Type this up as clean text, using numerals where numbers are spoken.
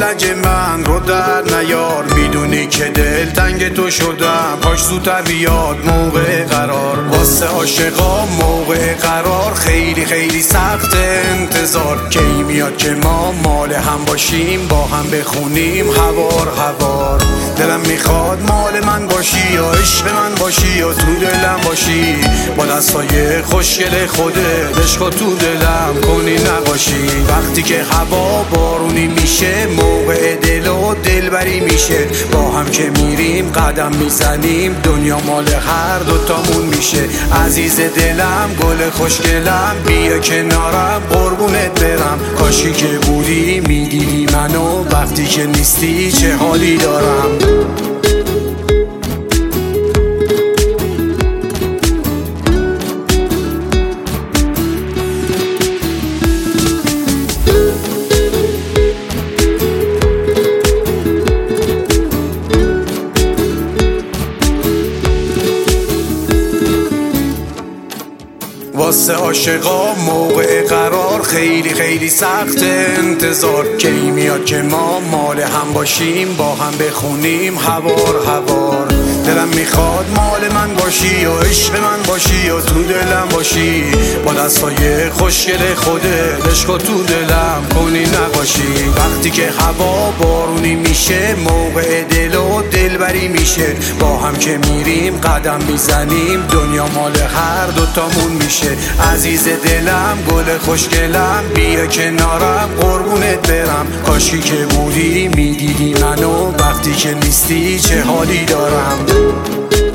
رنج من رو در نیار، میدونی که دل تنگ تو شدم، کاش زودتر بیاد موقع قرار. واسه عاشقا موقع قرار خیلی خیلی سخت انتظار، کی میاد که ما مال هم باشیم، با هم بخونیم هوار هوار. دلم میخواد مال من باشی یا عشق من باشی یا تو دلم باشی، با دستای خوشگل خودت عشق تو دلم کنی نباشی. وقتی که هوا بارونی میشه موقع دل و دلبری میشه، با هم که میریم قدم میزنیم دنیا مال هر دوتامون میشه. عزیز دلم گل خوشگلم بیا کنارم قربونت برم، کاشی که بودی میدیدی منو وقتی که نیستی چه حالی دارم. واسه عاشقا موقع قرار خیلی خیلی سخت انتظار، کی میاد که ما مال هم باشیم، با هم بخونیم هوار هوار. دلم میخواد مال من باشی یا عشق من باشی یا تو دلم باشی، با دستای خوشگل خودت عشق تو دلم کنی نباشی. وقتی که هوا بارونی میشه موقع دل و دلبری میشه، با هم که میریم قدم میزنیم دنیا مال هر دوتامون میشه. عزیز دلم گل خوشگلم بیا کنارم قربونت برم، کاشی که بودی میدیدی منو وقتی که نیستی چه حالی دارم.